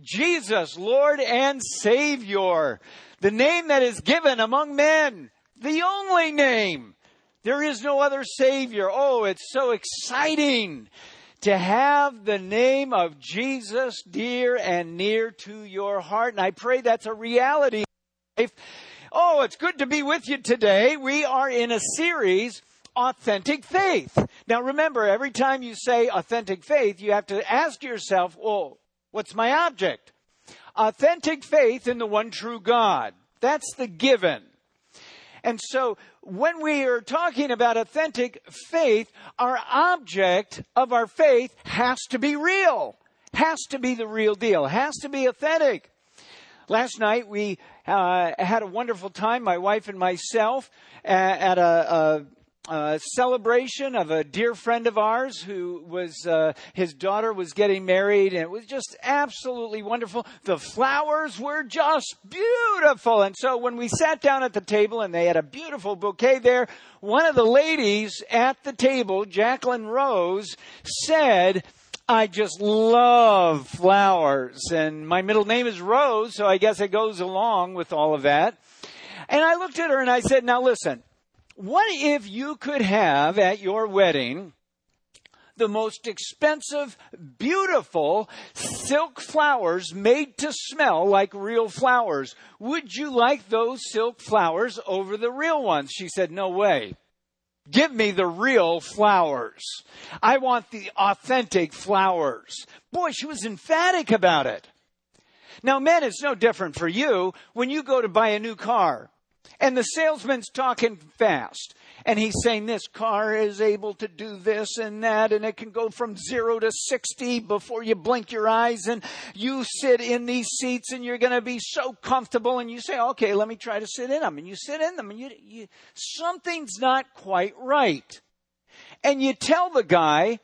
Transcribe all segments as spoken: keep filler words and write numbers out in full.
Jesus, Lord and Savior. The name that is given among men. The only name. There is no other Savior. Oh, it's so exciting to have the name of Jesus dear and near to your heart. And I pray that's a reality in life. Oh, it's good to be with you today. We are in a series, Authentic Faith. Now remember, every time you say authentic faith, you have to ask yourself, well, what's my object? Authentic faith in the one true God. That's the given. And so when we are talking about authentic faith, our object of our faith has to be real, has to be the real deal, has to be authentic. Last night we uh, had a wonderful time, my wife and myself, uh, at a, a A celebration of a dear friend of ours who was, uh, his daughter was getting married, and it was just absolutely wonderful. The flowers were just beautiful. And so when we sat down at the table and they had a beautiful bouquet there, one of the ladies at the table, Jacqueline Rose, said, I just love flowers. And my middle name is Rose, so I guess it goes along with all of that. And I looked at her and I said, now listen. What if you could have at your wedding the most expensive, beautiful silk flowers made to smell like real flowers? Would you like those silk flowers over the real ones? She said, no way. Give me the real flowers. I want the authentic flowers. Boy, she was emphatic about it. Now, men, it's no different for you when you go to buy a new car. And the salesman's talking fast. And he's saying this car is able to do this and that. And it can go from zero to sixty before you blink your eyes. And you sit in these seats and you're going to be so comfortable. And you say, okay, let me try to sit in them. And you sit in them and you, you something's not quite right. And you tell the guy,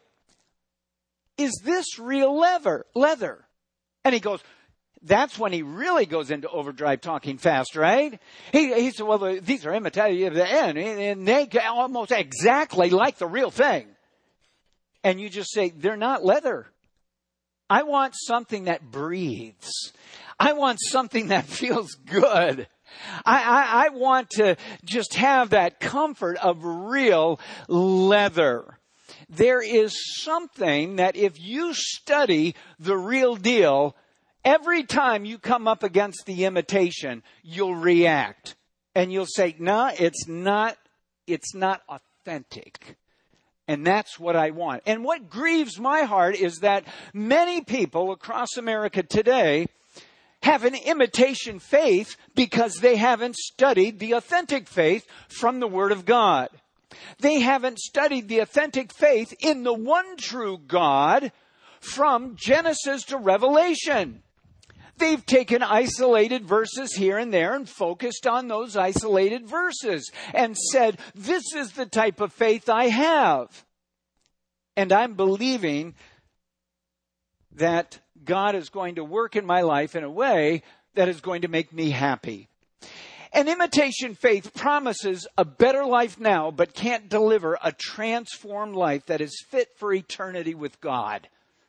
is this real leather? Leather? And he goes, that's when he really goes into overdrive talking fast, right? He, he said, well, these are imitated, and, and they almost exactly like the real thing. And you just say, they're not leather. I want something that breathes. I want something that feels good. I, I, I want to just have that comfort of real leather. There is something that if you study the real deal, every time you come up against the imitation, you'll react. And you'll say, no, it's not, it's not authentic. And that's what I want. And what grieves my heart is that many people across America today have an imitation faith because they haven't studied the authentic faith from the Word of God. They haven't studied the authentic faith in the one true God from Genesis to Revelation. They've taken isolated verses here and there and focused on those isolated verses and said, this is the type of faith I have. And I'm believing that God is going to work in my life in a way that is going to make me happy. An imitation faith promises a better life now, but can't deliver a transformed life that is fit for eternity with God.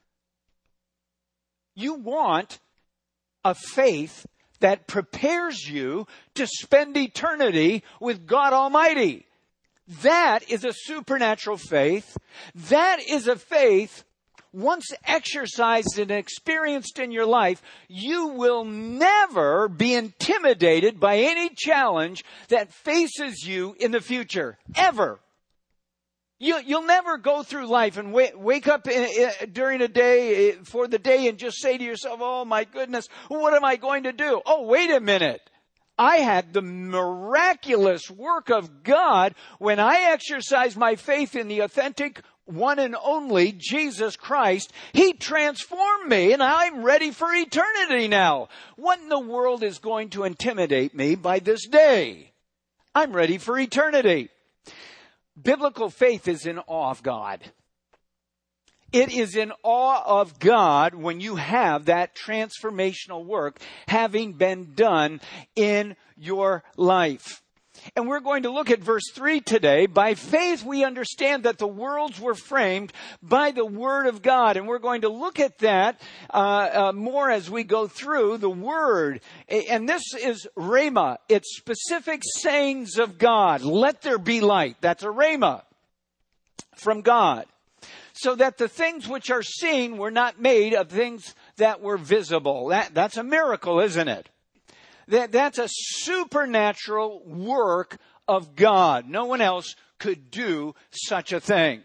You want a faith that prepares you to spend eternity with God Almighty. That is a supernatural faith. That is a faith, once exercised and experienced in your life, you will never be intimidated by any challenge that faces you in the future. Ever. You, you'll never go through life and wake, wake up in, in, during a day for the day and just say to yourself, oh my goodness, what am I going to do? Oh, wait a minute. I had the miraculous work of God when I exercised my faith in the authentic one and only Jesus Christ. He transformed me and I'm ready for eternity now. What in the world is going to intimidate me by this day? I'm ready for eternity. Biblical faith is in awe of God. It is in awe of God when you have that transformational work having been done in your life. And we're going to look at verse three today. By faith, we understand that the worlds were framed by the Word of God. And we're going to look at that uh, uh, more as we go through the Word. And this is Rhema. It's specific sayings of God. Let there be light. That's a Rhema from God. So that the things which are seen were not made of things that were visible. That, that's a miracle, isn't it? That, that's a supernatural work of God. No one else could do such a thing.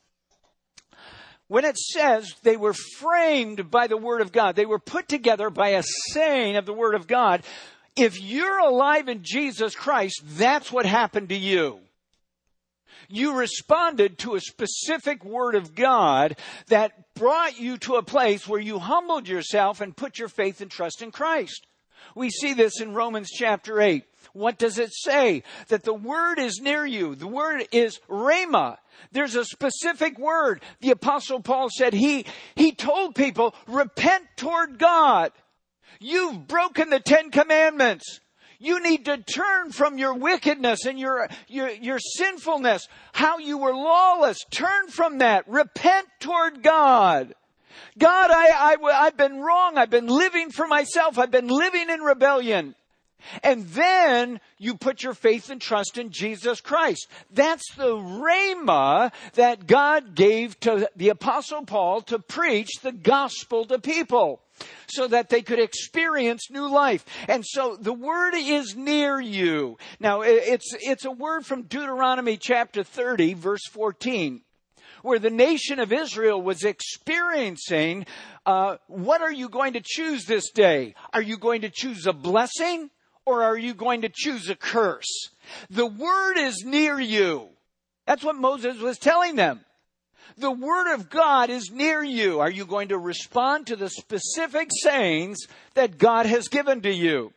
When it says they were framed by the Word of God, they were put together by a saying of the Word of God. If you're alive in Jesus Christ, that's what happened to you. You responded to a specific word of God that brought you to a place where you humbled yourself and put your faith and trust in Christ. We see this in Romans chapter eight. What does it say? That the word is near you. The word is Rhema. There's a specific word. The Apostle Paul said he, he told people, repent toward God. You've broken the Ten Commandments. You need to turn from your wickedness and your, your, your sinfulness, how you were lawless. Turn from that. Repent toward God. God, I, I, I've been wrong. I've been living for myself. I've been living in rebellion. And then you put your faith and trust in Jesus Christ. That's the rhema that God gave to the Apostle Paul to preach the gospel to people so that they could experience new life. And so the word is near you. Now, it's, it's a word from Deuteronomy chapter thirty, verse fourteen. Where the nation of Israel was experiencing, uh, what are you going to choose this day? Are you going to choose a blessing or are you going to choose a curse? The word is near you. That's what Moses was telling them. The word of God is near you. Are you going to respond to the specific sayings that God has given to you?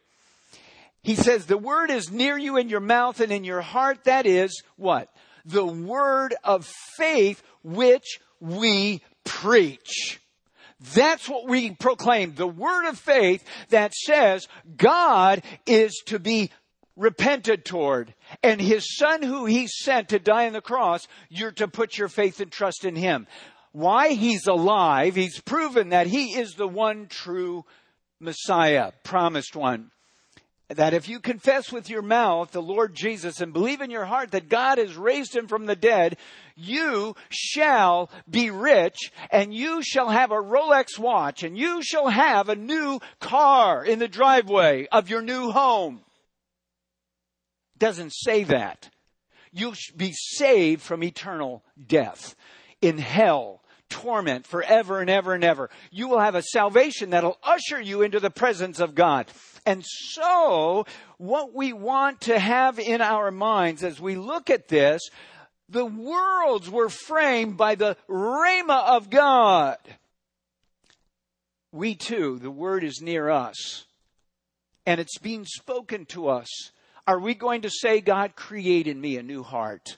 He says the word is near you in your mouth and in your heart. That is what? The word of faith which we preach. That's what we proclaim. The word of faith that says God is to be repented toward. And his son who he sent to die on the cross, you're to put your faith and trust in him. Why? He's alive. He's proven that he is the one true Messiah, promised one. That if you confess with your mouth the Lord Jesus and believe in your heart that God has raised him from the dead, you shall be rich and you shall have a Rolex watch and you shall have a new car in the driveway of your new home. It doesn't say that. You'll be saved from eternal death in hell. Torment forever and ever and ever. You will have a salvation that'll usher you into the presence of God. And so, what we want to have in our minds as we look at this, the worlds were framed by the Rhema of God. We too, the word is near us. And it's being spoken to us. Are we going to say, God, create in me a new heart?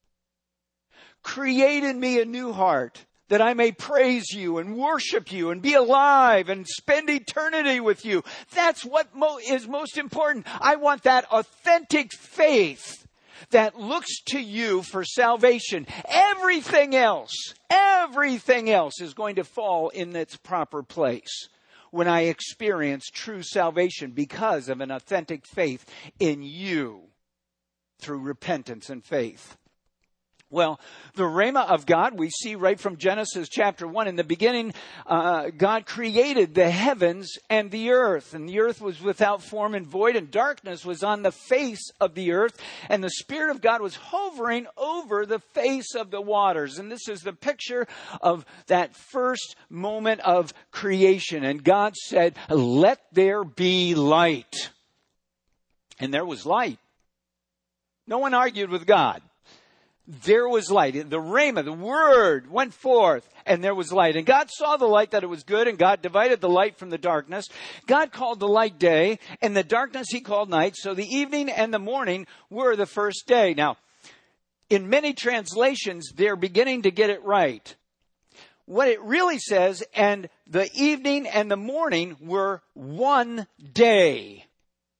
Create in me a new heart, that I may praise you and worship you and be alive and spend eternity with you. That's what mo- is most important. I want that authentic faith that looks to you for salvation. Everything else, everything else is going to fall in its proper place when I experience true salvation because of an authentic faith in you through repentance and faith. Well, the Rhema of God, we see right from Genesis chapter one. In the beginning, uh, God created the heavens and the earth. And the earth was without form and void, and darkness was on the face of the earth. And the Spirit of God was hovering over the face of the waters. And this is the picture of that first moment of creation. And God said, let there be light. And there was light. No one argued with God. There was light. The Rhema, the word, went forth, and there was light. And God saw the light that it was good, and God divided the light from the darkness. God called the light day, and the darkness he called night. So the evening and the morning were the first day. Now, in many translations, they're beginning to get it right. What it really says, and the evening and the morning were one day.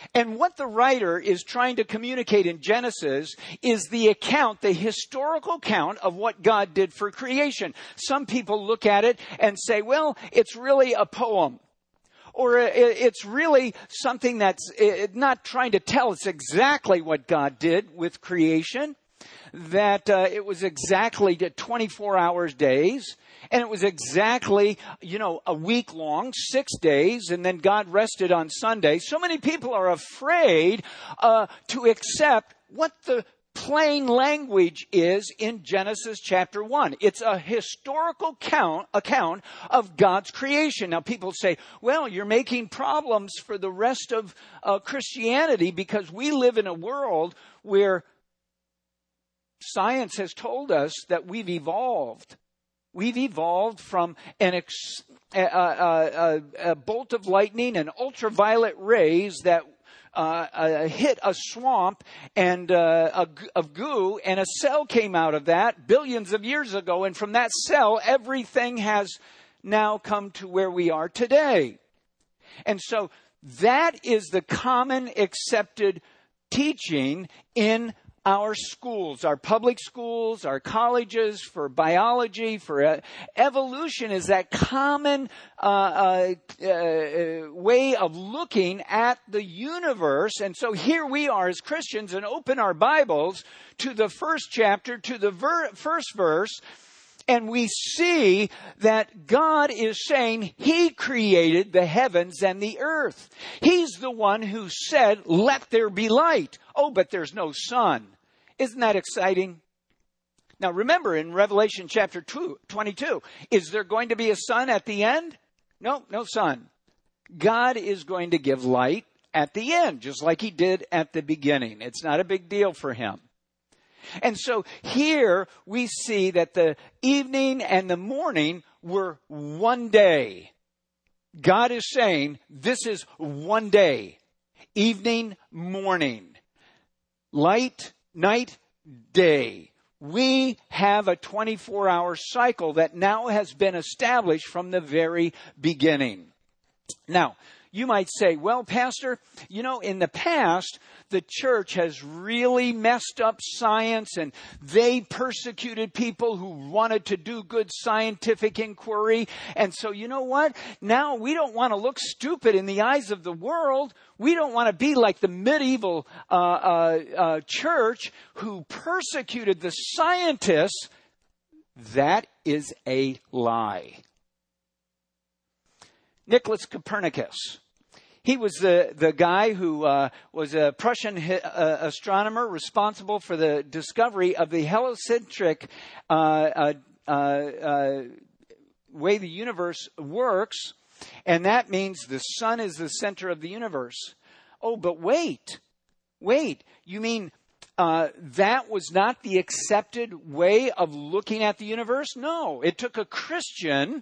And what the writer is trying to communicate in Genesis is the account, the historical account of what God did for creation. Some people look at it and say, well, it's really a poem. Or it's really something that's not trying to tell us exactly what God did with creation. That uh, it was exactly twenty-four hours days. And it was exactly, you know, a week long, six days, and then God rested on Sunday. So many people are afraid uh, to accept what the plain language is in Genesis chapter one. It's a historical count, account of God's creation. Now people say, well, you're making problems for the rest of uh, Christianity because we live in a world where science has told us that we've evolved. We've evolved from an ex, a, a, a, a bolt of lightning and ultraviolet rays that uh, uh, hit a swamp and uh, a, of goo, and a cell came out of that billions of years ago. And from that cell, everything has now come to where we are today. And so that is the common accepted teaching in our schools, our public schools, our colleges, for biology, for uh, evolution is that common uh, uh, uh, way of looking at the universe. And so here we are as Christians and open our Bibles to the first chapter, to the ver- first verse, and we see that God is saying He created the heavens and the earth. He's the one who said, let there be light. Oh, but there's no sun. Isn't that exciting? Now remember in Revelation chapter two, twenty-two, is there going to be a sun at the end? No, no sun. God is going to give light at the end, just like He did at the beginning. It's not a big deal for Him. And so here we see that the evening and the morning were one day. God is saying this is one day. Evening, morning. Light, night, day. We have a twenty-four hour cycle that now has been established from the very beginning. Now, you might say, well, Pastor, you know, in the past, the church has really messed up science and they persecuted people who wanted to do good scientific inquiry. And so, you know what? Now we don't want to look stupid in the eyes of the world. We don't want to be like the medieval uh, uh, uh, church who persecuted the scientists. That is a lie. Nicholas Copernicus. He was the, the guy who uh, was a Prussian hi- uh, astronomer responsible for the discovery of the heliocentric uh, uh, uh, uh, way the universe works. And that means the sun is the center of the universe. Oh, but wait, wait. You mean uh, that was not the accepted way of looking at the universe? No, it took a Christian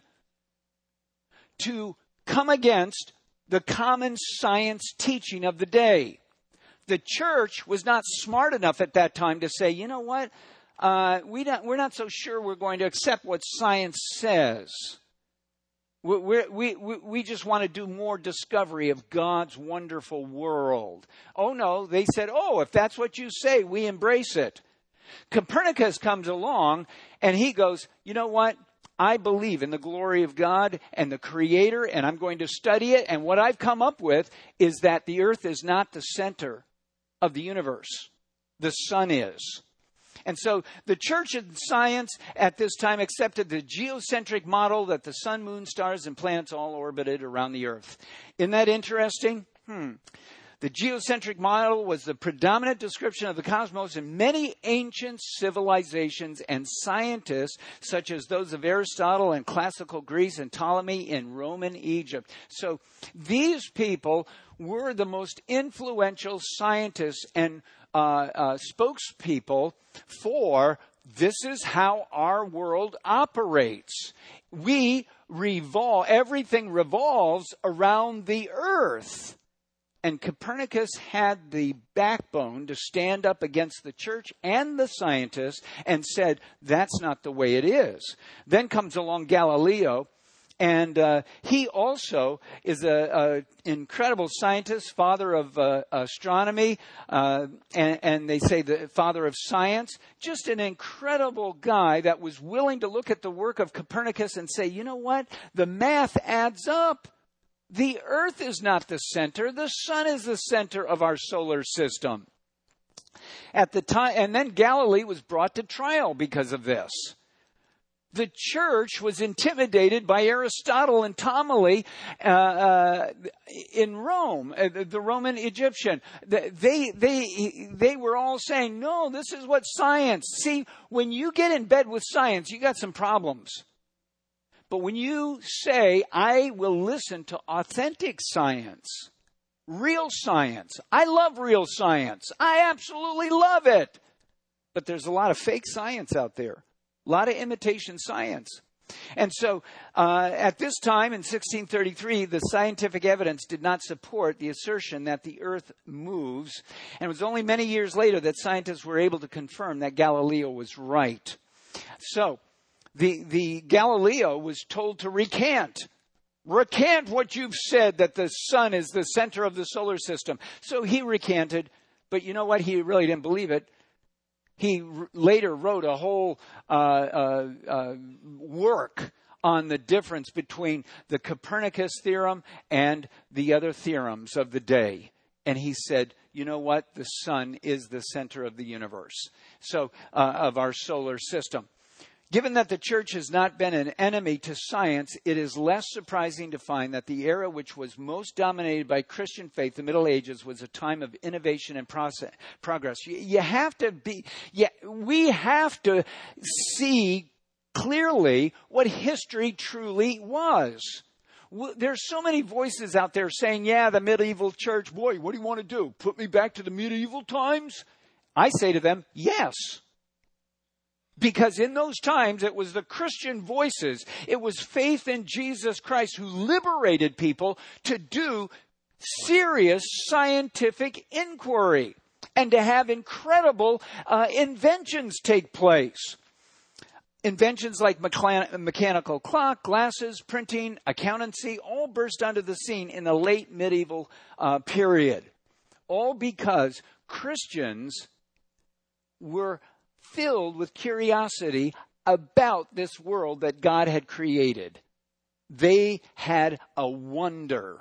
to come against the common science teaching of the day. The church was not smart enough at that time to say, you know what, uh, we don't, we're not so sure we're going to accept what science says. We're, we we we just want to do more discovery of God's wonderful world. Oh no, they said, oh, if that's what you say, we embrace it. Copernicus comes along and he goes, you know what? I believe in the glory of God and the Creator, and I'm going to study it. And what I've come up with is that the earth is not the center of the universe. The sun is. And so the church and science at this time accepted the geocentric model that the sun, moon, stars, and planets all orbited around the earth. Isn't that interesting? Hmm. The geocentric model was the predominant description of the cosmos in many ancient civilizations, and scientists such as those of Aristotle in classical Greece and Ptolemy in Roman Egypt. So these people were the most influential scientists and uh, uh, spokespeople for this is how our world operates. We revolve, everything revolves around the earth. And Copernicus had the backbone to stand up against the church and the scientists and said, that's not the way it is. Then comes along Galileo, And uh, he also is an incredible scientist, father of uh, astronomy, uh, and, and they say the father of science. Just an incredible guy that was willing to look at the work of Copernicus and say, you know what? The math adds up. The earth is not the center. The sun is the center of our solar system. At the time, and then Galilee was brought to trial because of this. The church was intimidated by Aristotle and Ptolemy uh, uh, in Rome, uh, the Roman Egyptian. They, they, they were all saying, no, this is what science. See, when you get in bed with science, you got some problems. But when you say, I will listen to authentic science, real science, I love real science. I absolutely love it. But there's a lot of fake science out there. A lot of imitation science. And so uh, at this time in sixteen thirty-three, the scientific evidence did not support the assertion that the earth moves. And it was only many years later that scientists were able to confirm that Galileo was right. So the, the Galileo was told to recant. Recant what you've said, that the sun is the center of the solar system. So he recanted. But you know what? He really didn't believe it. He r- later wrote a whole uh, uh, uh, work on the difference between the Copernicus theorem and the other theorems of the day. And he said, you know what? The sun is the center of the universe, so uh, of our solar system. Given that the church has not been an enemy to science, it is less surprising to find that the era which was most dominated by Christian faith, the Middle Ages, was a time of innovation and process, progress. You, you have to be, yeah, we have to see clearly what history truly was. There's so many voices out there saying, yeah, the medieval church, boy, what do you want to do? Put me back to the medieval times? I say to them, yes. Because in those times, it was the Christian voices, it was faith in Jesus Christ who liberated people to do serious scientific inquiry and to have incredible uh, inventions take place. Inventions like mechan- mechanical clock, glasses, printing, accountancy, all burst onto the scene in the late medieval uh, period. All because Christians were filled with curiosity about this world that God had created. They had a wonder.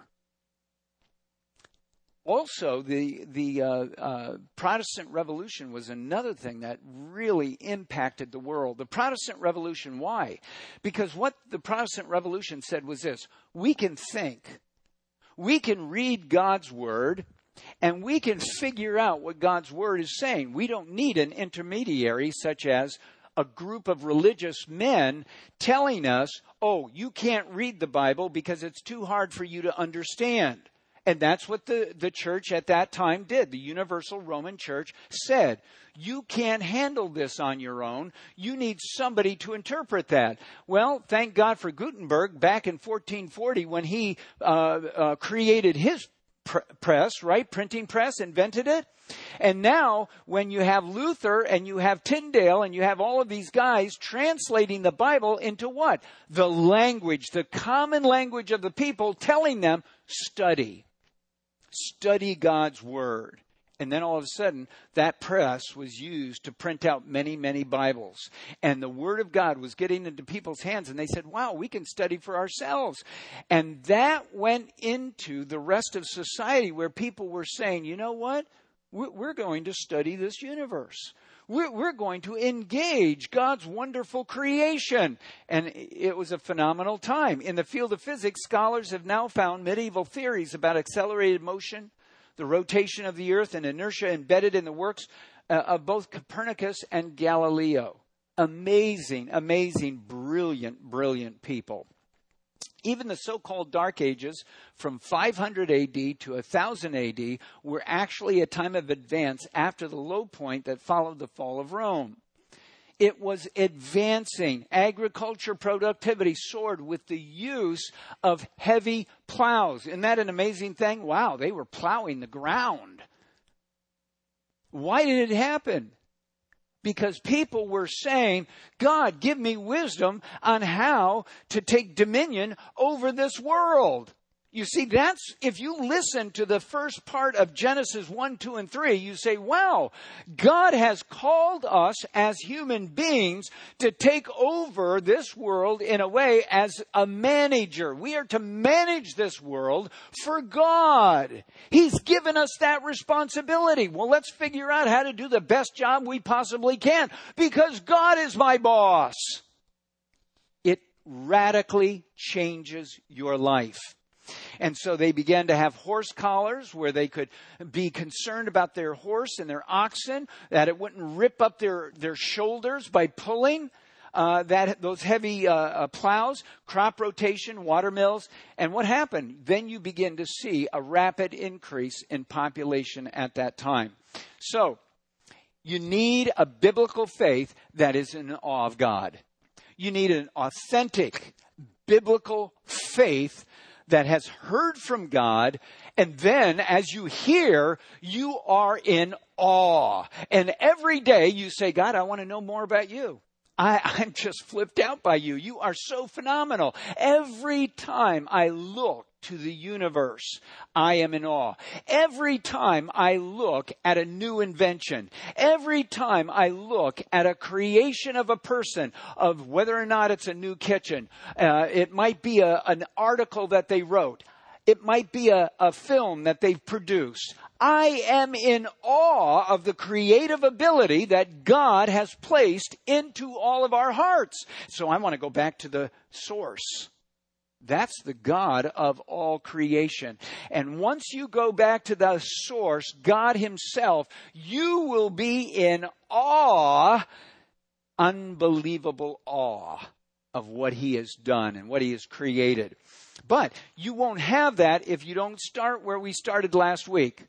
Also, the the uh, uh, Protestant Revolution was another thing that really impacted the world. The Protestant Revolution, why? Because what the Protestant Revolution said was this: we can think, we can read God's Word, and we can figure out what God's Word is saying. We don't need an intermediary such as a group of religious men telling us, oh, you can't read the Bible because it's too hard for you to understand. And that's what the, the church at that time did. The Universal Roman Church said, you can't handle this on your own. You need somebody to interpret that. Well, thank God for Gutenberg back in fourteen forty when he uh, uh, created his press, right? Printing press, invented it. And now when you have Luther and you have Tyndale and you have all of these guys translating the Bible into what? The language, the common language of the people, telling them, study. Study God's Word. And then all of a sudden, that press was used to print out many, many Bibles. And the Word of God was getting into people's hands. And they said, wow, we can study for ourselves. And that went into the rest of society where people were saying, you know what? We're going to study this universe. We're going to engage God's wonderful creation. And it was a phenomenal time. In the field of physics, scholars have now found medieval theories about accelerated motion, the rotation of the earth, and inertia embedded in the works uh, of both Copernicus and Galileo. Amazing, amazing, brilliant, brilliant people. Even the so-called Dark Ages from five hundred A D to one thousand A D were actually a time of advance after the low point that followed the fall of Rome. It was advancing. Agriculture productivity soared with the use of heavy plows. Isn't that an amazing thing? Wow, they were plowing the ground. Why did it happen? because people were saying, God, give me wisdom on how to take dominion over this world. You see, that's, if you listen to the first part of Genesis one, two, and three, you say, wow, God has called us as human beings to take over this world in a way as a manager. We are to manage this world for God. He's given us that responsibility. Well, let's figure out how to do the best job we possibly can, because God is my boss. It radically changes your life. And so they began to have horse collars where they could be concerned about their horse and their oxen, that it wouldn't rip up their, their shoulders by pulling uh, that those heavy uh, uh, plows, crop rotation, water mills. And what happened? Then you begin to see a rapid increase in population at that time. So you need a biblical faith that is in awe of God. You need an authentic biblical faith that has heard from God, and then as you hear, you are in awe. And every day you say, God, I want to know more about you. I, I'm just flipped out by you. You are so phenomenal. Every time I look to the universe, I am in awe. Every time I look at a new invention, every time I look at a creation of a person, of whether or not it's a new kitchen, uh, it might be a, an article that they wrote, it might be a, a film that they've produced. I am in awe of the creative ability that God has placed into all of our hearts. So I want to go back to the source. That's the God of all creation. And once you go back to the source, God himself, you will be in awe, unbelievable awe of what he has done and what he has created. But you won't have that if you don't start where we started last week.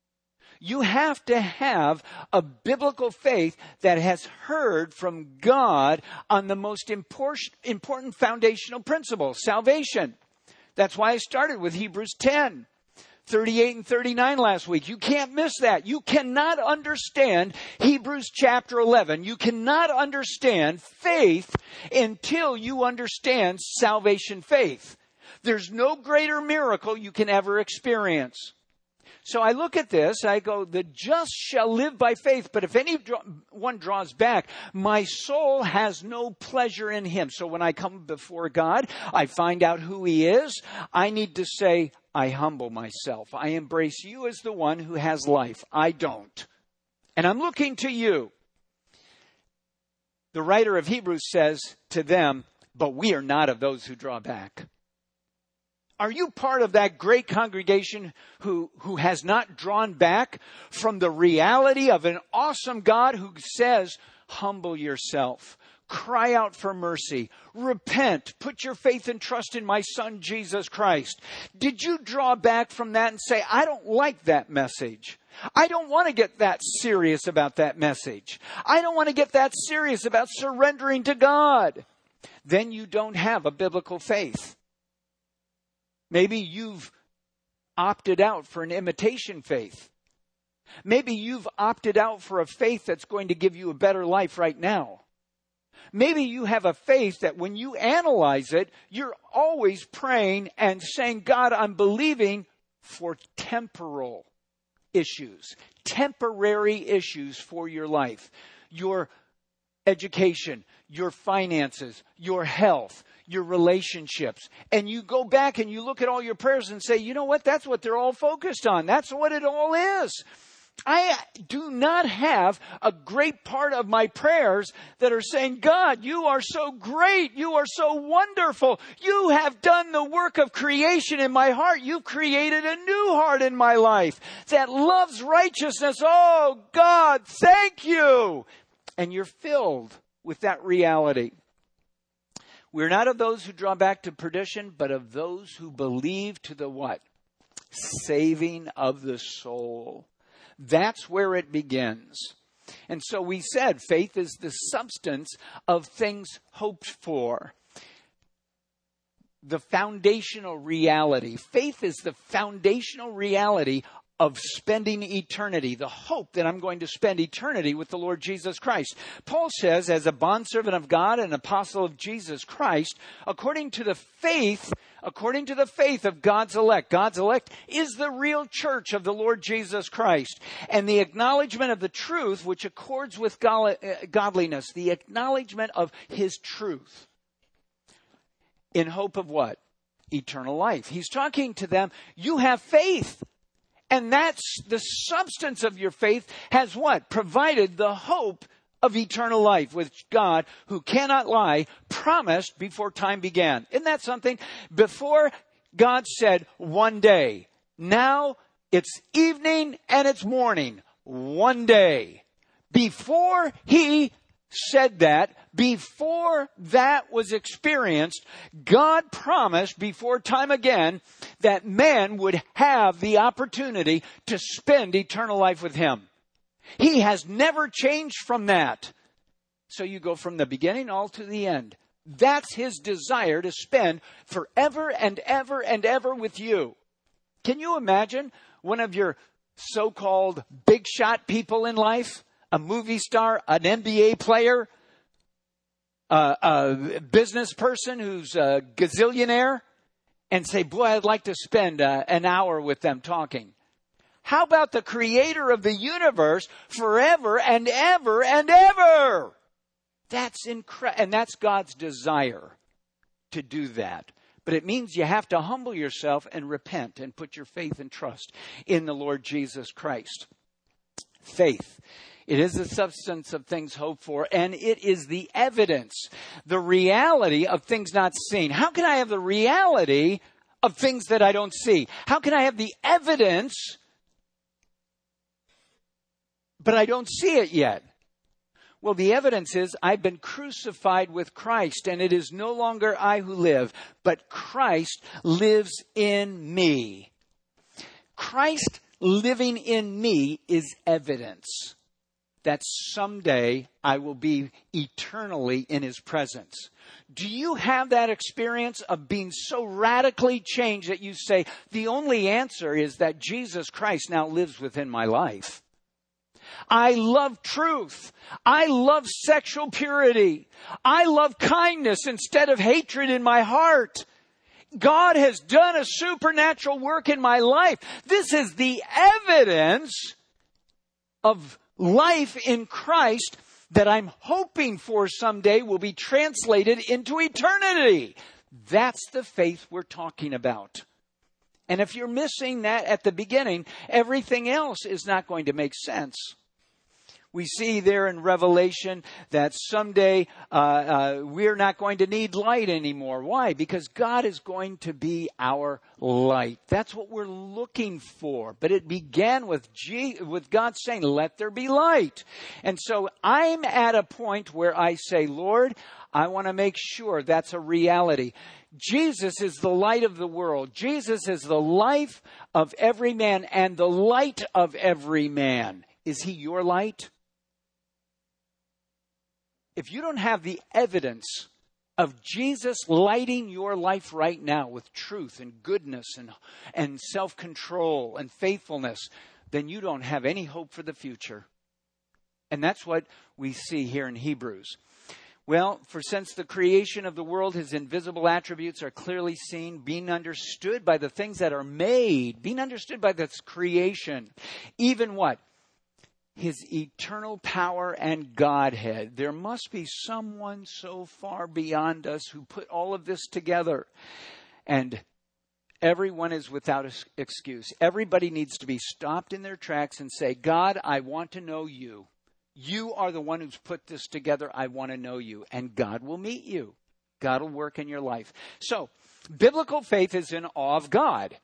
You have to have a biblical faith that has heard from God on the most important, important foundational principle, salvation. That's why I started with Hebrews ten, thirty-eight and thirty-nine last week. You can't miss that. You cannot understand Hebrews chapter eleven. You cannot understand faith until you understand salvation faith. There's no greater miracle you can ever experience. So I look at this, I go, the just shall live by faith, but if anyone draws back, my soul has no pleasure in him. So when I come before God, I find out who he is. I need to say, I humble myself. I embrace you as the one who has life. I don't. And I'm looking to you. The writer of Hebrews says to them, but we are not of those who draw back. Are you part of that great congregation who, who has not drawn back from the reality of an awesome God who says, humble yourself, cry out for mercy, repent, put your faith and trust in my son, Jesus Christ? Did you draw back from that and say, I don't like that message. I don't want to get that serious about that message. I don't want to get that serious about surrendering to God. Then you don't have a biblical faith. Maybe you've opted out for an imitation faith. Maybe you've opted out for a faith that's going to give you a better life right now. Maybe you have a faith that when you analyze it, you're always praying and saying, God, I'm believing for temporal issues, temporary issues for your life, your education, your finances, your health, your relationships. And you go back and you look at all your prayers and say, you know what? That's what they're all focused on. That's what it all is. I do not have a great part of my prayers that are saying, God, you are so great. You are so wonderful. You have done the work of creation in my heart. You've created a new heart in my life that loves righteousness. Oh, God, thank you. And you're filled with that reality. We're not of those who draw back to perdition, but of those who believe to the what? Saving of the soul. That's where it begins. And so we said faith is the substance of things hoped for. The foundational reality. Faith is the foundational reality of spending eternity, the hope that I'm going to spend eternity with the Lord Jesus Christ. Paul says, as a bondservant of God and apostle of Jesus Christ, according to the faith, according to the faith of God's elect. God's elect is the real church of the Lord Jesus Christ. And the acknowledgement of the truth which accords with godliness, the acknowledgement of his truth. In hope of what? Eternal life. He's talking to them, you have faith. And that's the substance of your faith has what? Provided the hope of eternal life, which God, who cannot lie, promised before time began. Isn't that something? Before God said one day, now it's evening and it's morning, one day. Before he said that, before that was experienced, God promised before time again that man would have the opportunity to spend eternal life with him. He has never changed from that. So you go from the beginning all to the end. That's his desire, to spend forever and ever and ever with you. Can you imagine one of your so-called big shot people in life? A movie star, an N B A player, uh, a business person who's a gazillionaire, and say, boy, I'd like to spend uh, an hour with them talking. How about the creator of the universe forever and ever and ever? That's incredible. And that's God's desire to do that. But it means you have to humble yourself and repent and put your faith and trust in the Lord Jesus Christ. Faith. It is the substance of things hoped for, and it is the evidence, the reality of things not seen. How can I have the reality of things that I don't see? How can I have the evidence, but I don't see it yet? Well, the evidence is I've been crucified with Christ, and it is no longer I who live, but Christ lives in me. Christ living in me is evidence that someday I will be eternally in his presence. Do you have that experience of being so radically changed that you say, the only answer is that Jesus Christ now lives within my life? I love truth. I love sexual purity. I love kindness instead of hatred in my heart. God has done a supernatural work in my life. This is the evidence of life in Christ that I'm hoping for someday will be translated into eternity. That's the faith we're talking about. And if you're missing that at the beginning, everything else is not going to make sense. We see there in Revelation that someday uh, uh, we're not going to need light anymore. Why? Because God is going to be our light. That's what we're looking for. But it began with G- with God saying, let there be light. And so I'm at a point where I say, Lord, I want to make sure that's a reality. Jesus is the light of the world. Jesus is the life of every man and the light of every man. Is he your light? If you don't have the evidence of Jesus lighting your life right now with truth and goodness and, and self-control and faithfulness, then you don't have any hope for the future. And that's what we see here in Hebrews. Well, for since the creation of the world, his invisible attributes are clearly seen, being understood by the things that are made, being understood by this creation. Even what? His eternal power and Godhead. There must be someone so far beyond us who put all of this together. And everyone is without excuse. Everybody needs to be stopped in their tracks and say, God, I want to know you. You are the one who's put this together. I want to know you. And God will meet you. God will work in your life. So, biblical faith is in awe of God.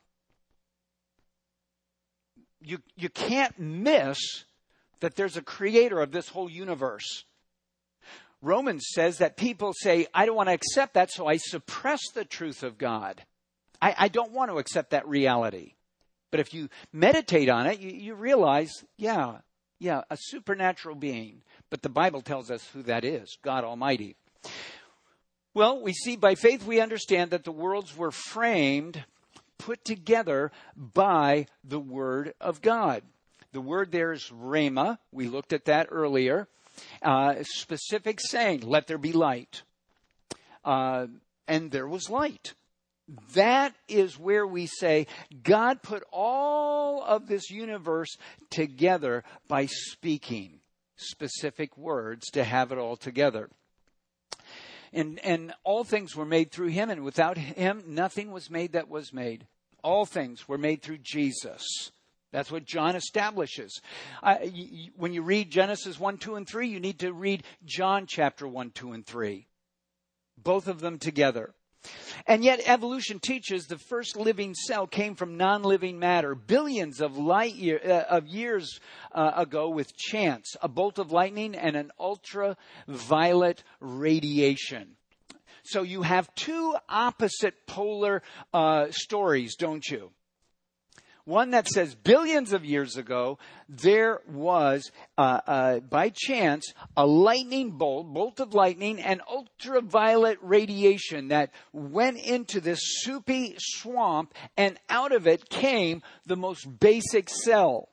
You, you can't miss that there's a creator of this whole universe. Romans says that people say, I don't want to accept that, so I suppress the truth of God. I, I don't want to accept that reality. But if you meditate on it, you, you realize, yeah, yeah, a supernatural being. But the Bible tells us who that is, God Almighty. Well, we see by faith we understand that the worlds were framed put together by the Word of God. The word there is rhema. We looked at that earlier. Uh, specific saying, let there be light. Uh, and there was light. That is where we say God put all of this universe together by speaking specific words to have it all together. And, and all things were made through him, and without him, nothing was made that was made. All things were made through Jesus. That's what John establishes. Uh, y- when you read Genesis one, two, and three, you need to read John chapter one, two, and three. Both of them together. And yet evolution teaches the first living cell came from non-living matter billions of light year, uh, of years uh, ago with chance, a bolt of lightning and an ultraviolet radiation. So you have two opposite polar uh, stories, don't you? One that says billions of years ago, there was, uh, uh, by chance, a lightning bolt, bolt of lightning, and ultraviolet radiation that went into this soupy swamp, and out of it came the most basic cell.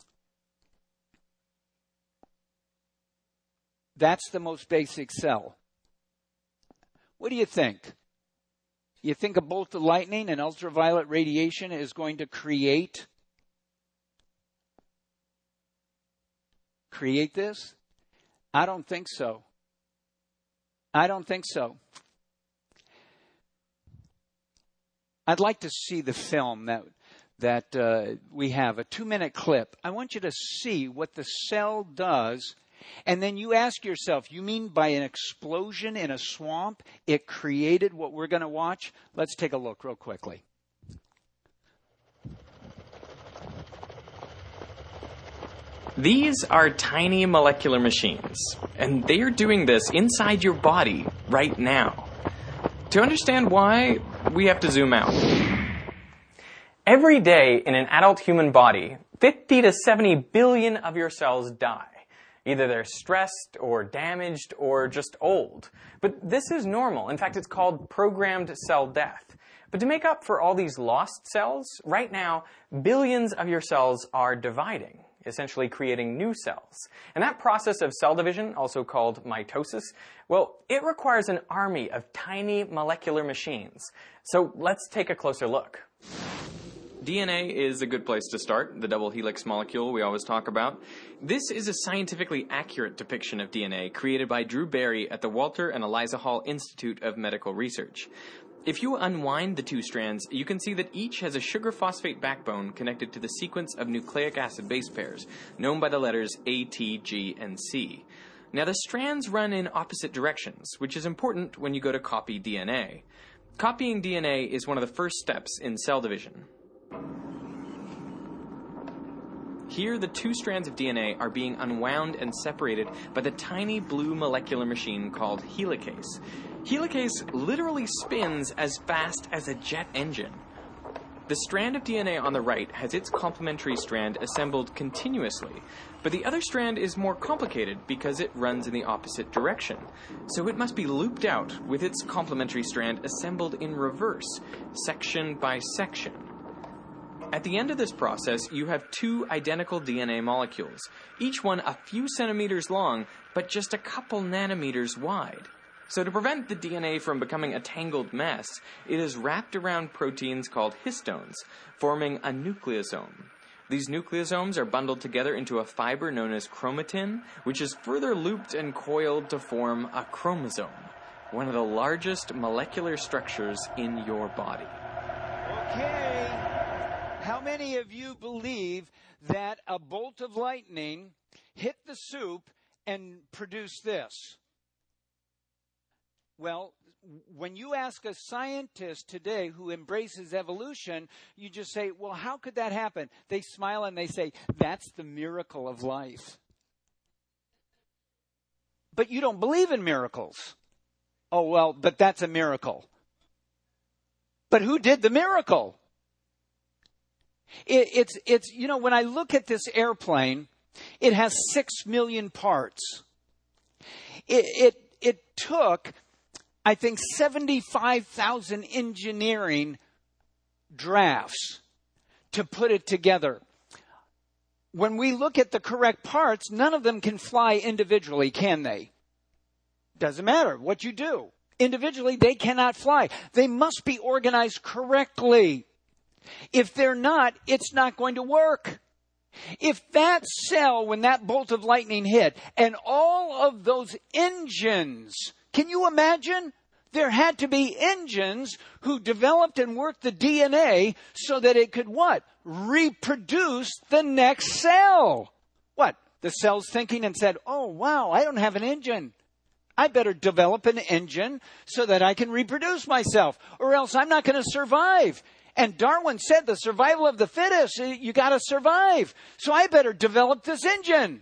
That's the most basic cell. What do you think? You think a bolt of lightning and ultraviolet radiation is going to create, create this? I don't think so. I don't think so. I'd like to see the film that that uh, we have, a two-minute clip. I want you to see what the cell does. And then you ask yourself, you mean by an explosion in a swamp, it created what we're going to watch? Let's take a look real quickly. These are tiny molecular machines, and they are doing this inside your body right now. To understand why, we have to zoom out. Every day in an adult human body, fifty to seventy billion of your cells die. Either they're stressed or damaged or just old. But this is normal. In fact, it's called programmed cell death. But to make up for all these lost cells, right now, billions of your cells are dividing, essentially creating new cells. And that process of cell division, also called mitosis, well, it requires an army of tiny molecular machines. So let's take a closer look. D N A is a good place to start, the double helix molecule we always talk about. This is a scientifically accurate depiction of D N A created by Drew Barry at the Walter and Eliza Hall Institute of Medical Research. If you unwind the two strands, you can see that each has a sugar phosphate backbone connected to the sequence of nucleic acid base pairs, known by the letters A, T, G, and C. Now, the strands run in opposite directions, which is important when you go to copy D N A. Copying D N A is one of the first steps in cell division. Here, the two strands of D N A are being unwound and separated by the tiny blue molecular machine called helicase. Helicase literally spins as fast as a jet engine. The strand of D N A on the right has its complementary strand assembled continuously, but the other strand is more complicated because it runs in the opposite direction. So it must be looped out with its complementary strand assembled in reverse, section by section. At the end of this process, you have two identical D N A molecules, each one a few centimeters long, but just a couple nanometers wide. So to prevent the D N A from becoming a tangled mess, it is wrapped around proteins called histones, forming a nucleosome. These nucleosomes are bundled together into a fiber known as chromatin, which is further looped and coiled to form a chromosome, one of the largest molecular structures in your body. Okay. How many of you believe that a bolt of lightning hit the soup and produced this? Well, when you ask a scientist today who embraces evolution, you just say, well, how could that happen? They smile and they say, that's the miracle of life. But you don't believe in miracles. Oh, well, but that's a miracle. But who did the miracle? It, it's, it's, you know, when I look at this airplane, it has six million parts. It, it, it took, I think, seventy-five thousand engineering drafts to put it together. When we look at the correct parts, none of them can fly individually, can they? Doesn't matter what you do. Individually, they cannot fly. They must be organized correctly. If they're not, it's not going to work. If that cell, when that bolt of lightning hit, and all of those engines, can you imagine? There had to be engines who developed and worked the D N A so that it could what? Reproduce the next cell. What? The cell's thinking and said, oh, wow, I don't have an engine. I better develop an engine so that I can reproduce myself, or else I'm not going to survive. And Darwin said the survival of the fittest, you got to survive. So I better develop this engine.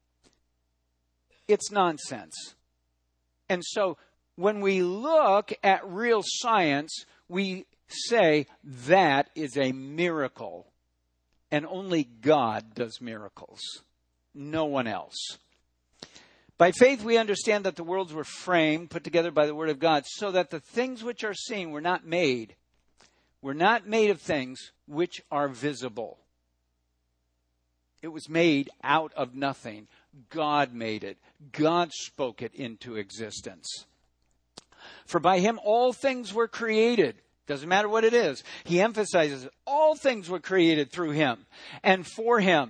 It's nonsense. And so when we look at real science, we say that is a miracle. And only God does miracles. No one else. By faith, we understand that the worlds were framed, put together by the word of God, so that the things which are seen were not made. Were not made of things which are visible. It was made out of nothing. God made it. God spoke it into existence. For by him all things were created. Doesn't matter what it is. He emphasizes all things were created through him and for him.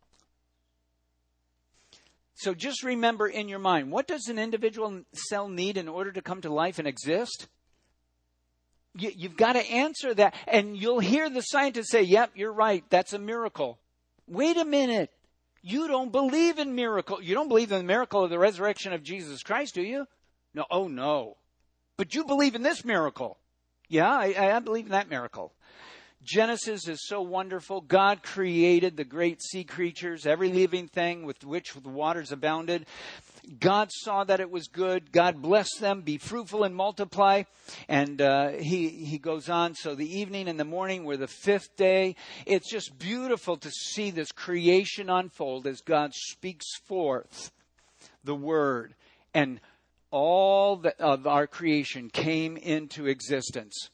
So just remember in your mind, what does an individual cell need in order to come to life and exist? You, you've got to answer that. And you'll hear the scientists say, yep, you're right. That's a miracle. Wait a minute. You don't believe in miracle. You don't believe in the miracle of the resurrection of Jesus Christ, do you? No. Oh, no. But you believe in this miracle. Yeah, I, I believe in that miracle. Genesis is so wonderful. God created the great sea creatures, every living thing with which the waters abounded. God saw that it was good. God blessed them. Be fruitful and multiply. And uh, he, he goes on. So the evening and the morning were the fifth day. It's just beautiful to see this creation unfold as God speaks forth the word. And all the, of our creation came into existence.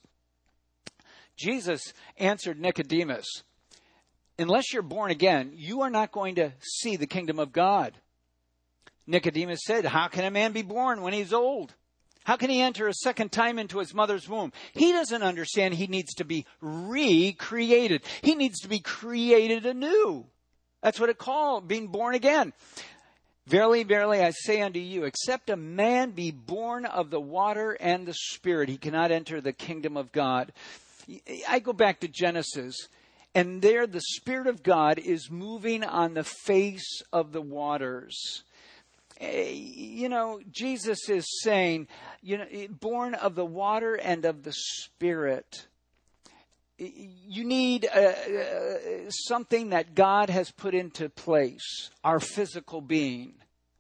Jesus answered Nicodemus, unless you're born again, you are not going to see the kingdom of God. Nicodemus said, how can a man be born when he's old? How can he enter a second time into his mother's womb? He doesn't understand he needs to be recreated. He needs to be created anew. That's what it called, being born again. Verily, verily, I say unto you, except a man be born of the water and the Spirit, he cannot enter the kingdom of God. I go back to Genesis, and there the Spirit of God is moving on the face of the waters. You know, Jesus is saying, you know, born of the water and of the Spirit. You need uh, uh, something that God has put into place, our physical being.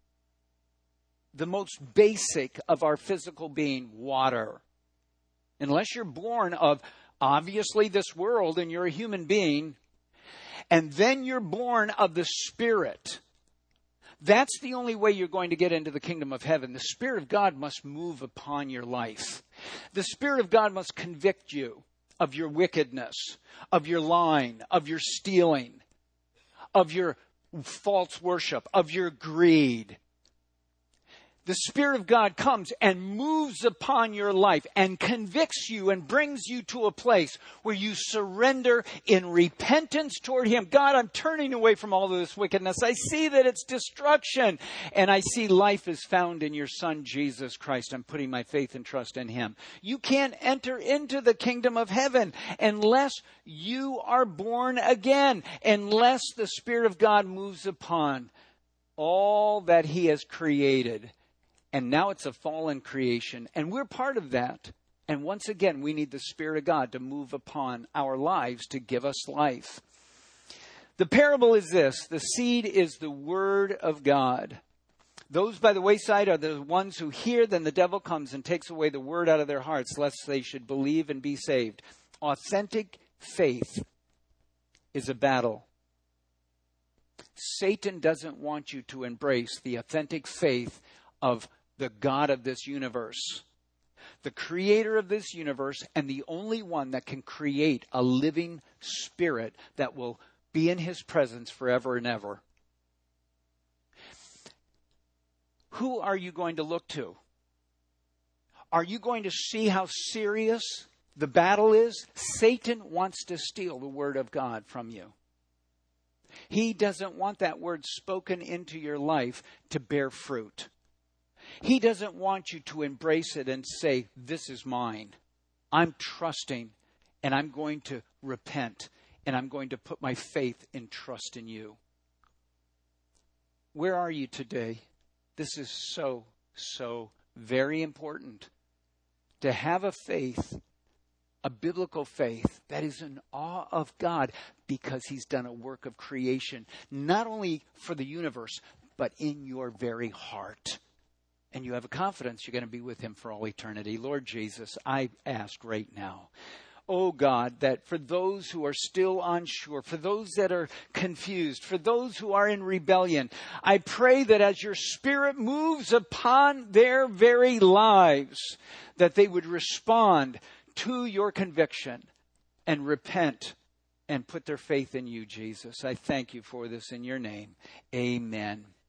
The most basic of our physical being, water. Unless you're born of, obviously, this world and you're a human being, and then you're born of the Spirit. That's the only way you're going to get into the kingdom of heaven. The Spirit of God must move upon your life. The Spirit of God must convict you of your wickedness, of your lying, of your stealing, of your false worship, of your greed. The Spirit of God comes and moves upon your life and convicts you and brings you to a place where you surrender in repentance toward Him. God, I'm turning away from all of this wickedness. I see that it's destruction. And I see life is found in your Son, Jesus Christ. I'm putting my faith and trust in Him. You can't enter into the kingdom of heaven unless you are born again, unless the Spirit of God moves upon all that He has created. And now it's a fallen creation, and we're part of that. And once again, we need the Spirit of God to move upon our lives to give us life. The parable is this. The seed is the word of God. Those by the wayside are the ones who hear, then the devil comes and takes away the word out of their hearts, lest they should believe and be saved. Authentic faith is a battle. Satan doesn't want you to embrace the authentic faith of the God of this universe. the creator of this universe and the only one that can create a living spirit that will be in his presence forever and ever. Who are you going to look to? Are you going to see how serious the battle is? Satan wants to steal the word of God from you. He doesn't want that word spoken into your life to bear fruit. He doesn't want you to embrace it and say, this is mine. I'm trusting and I'm going to repent and I'm going to put my faith and trust in you. Where are you today? This is so, so very important. To have a faith, a biblical faith that is in awe of God because he's done a work of creation, not only for the universe, but in your very heart. And you have a confidence you're going to be with him for all eternity. Lord Jesus, I ask right now, oh God, that for those who are still unsure, for those that are confused, for those who are in rebellion, I pray that as your Spirit moves upon their very lives, that they would respond to your conviction and repent and put their faith in you, Jesus. I thank you for this in your name. Amen.